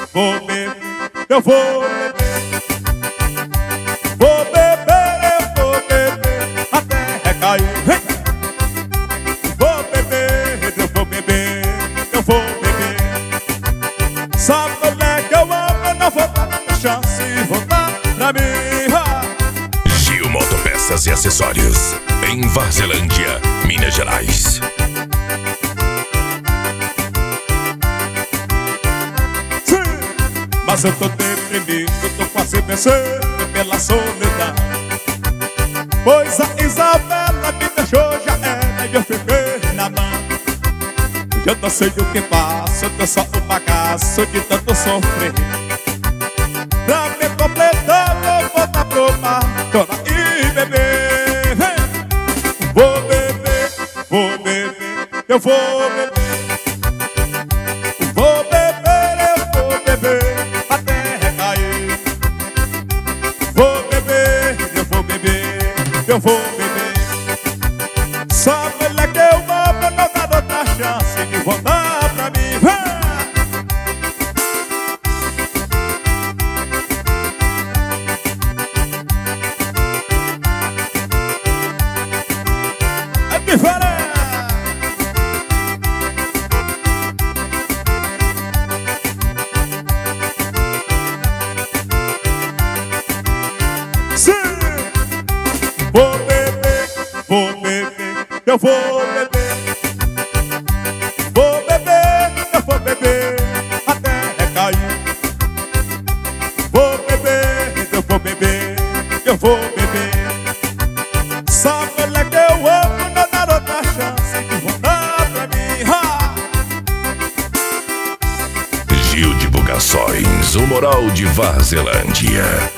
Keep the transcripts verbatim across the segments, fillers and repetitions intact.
vou beber, eu vou beber. Vou beber, eu vou beber até recair. Vem! Vou beber, eu vou beber, eu vou beber. Sabe mulher que eu amo, não vou dar chance de voltar pra mim. Gil Motopeças e Acessórios, em Varzelândia, Minas Gerais. Mas eu tô deprimido, tô quase vencendo pela solidão. Pois a Isabela me deixou, já era e eu fiquei na mão. Eu não sei o que faço, eu tô só um bagaço de tanto sofrer. Pra me completar, vou voltar pro mar, chorar e beber. Vou beber, vou beber, eu vou beber. Vou beber, eu vou beber até recair. Vou beber, eu vou beber, eu vou beber. Só mulher que eu amo, não dá outra chance de voltar pra mim. É diferente. Vou beber, vou beber, eu vou beber. Vou beber, eu vou beber até recair. Vou beber, eu vou beber, eu vou beber. Só mulher que eu amo, não dá outra chance de voltar pra mim. Ha! Gil de Bugações, o moral de Varzelândia.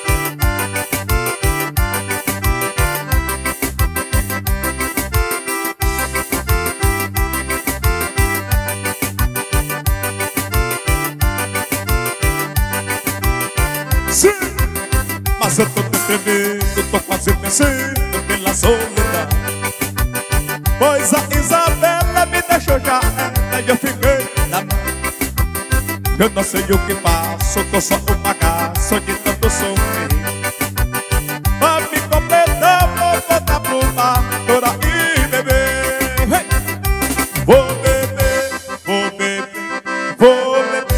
Sim, mas eu tô deprimido, tô quase vencendo pela solidão. Pois a Isabela me deixou, já era e eu fiquei na mão. Eu não sei o que faço, tô só um bagaço de tanto sofrer. Pra me completar, vou voltar pro mar, chorar e beber. Hey! Vou beber, vou beber, vou beber.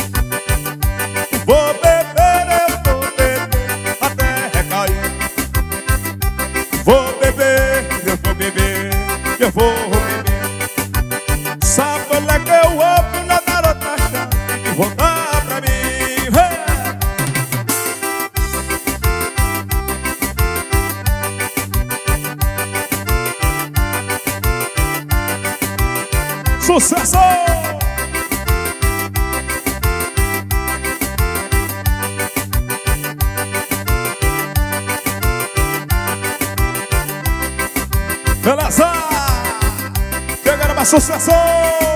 Vou beber, eu vou beber até recair. Vou beber, eu vou beber, eu vou beber. Sabe mulher que eu amo, não dá outra chance de voltar pra mim. Hey! Sucesso! Beleza! Chegando uma sucessão!